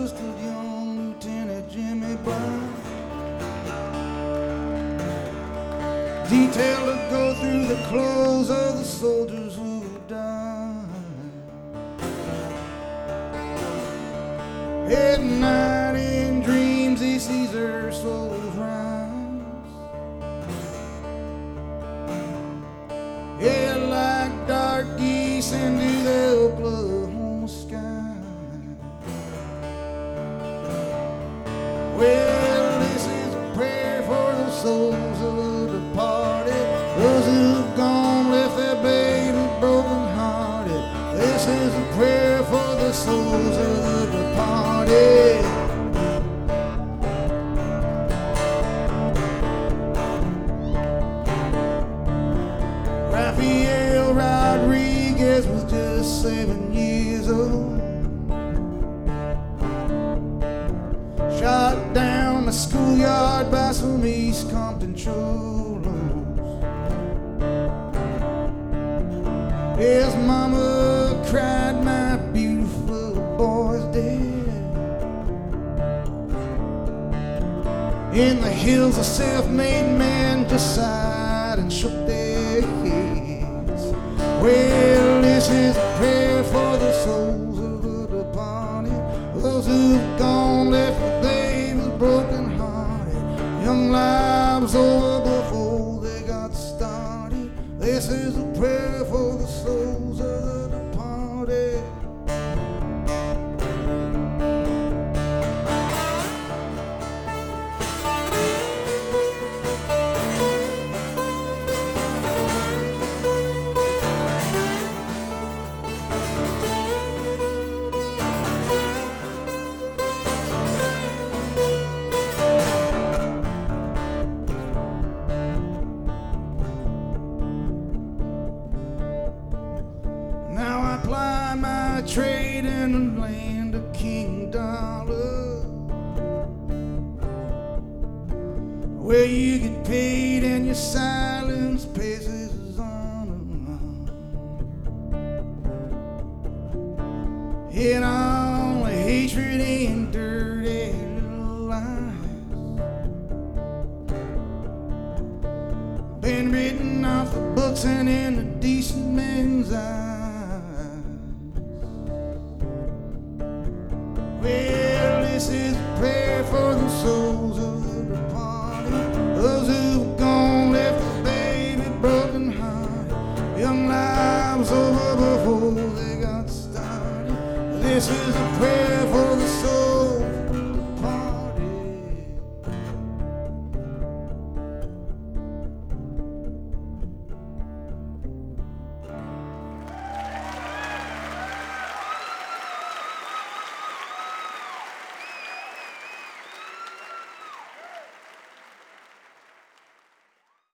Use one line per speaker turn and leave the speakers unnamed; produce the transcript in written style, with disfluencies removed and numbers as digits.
stood young Lieutenant Jimmy Brown, detailed to go through the clothes of the soldiers who died. At night in dreams he sees their souls rise, yeah, like dark geese into the Oklahoma sky. Well, this is a prayer for the souls of the departed, those who've gone, left their babies broken hearted. This is a prayer for the souls of the departed. Rafael Rodriguez was just 7 years old, shot down the schoolyard by some East Compton cholos. His mama cried, my beautiful boy's dead. In the hills, a self-made man just sighed and shook their heads. Well, this is a prayer for the souls of the departed, those who've gone, left the babies broken hearted, young lives over before they got started. This is a prayer for the souls of the departed. Now I ply my trade in the land of King Dollar, where you get paid and your silence pays his honor. Hit on the hatred and dirty little lies, been written off the books and in a decent man's eyes.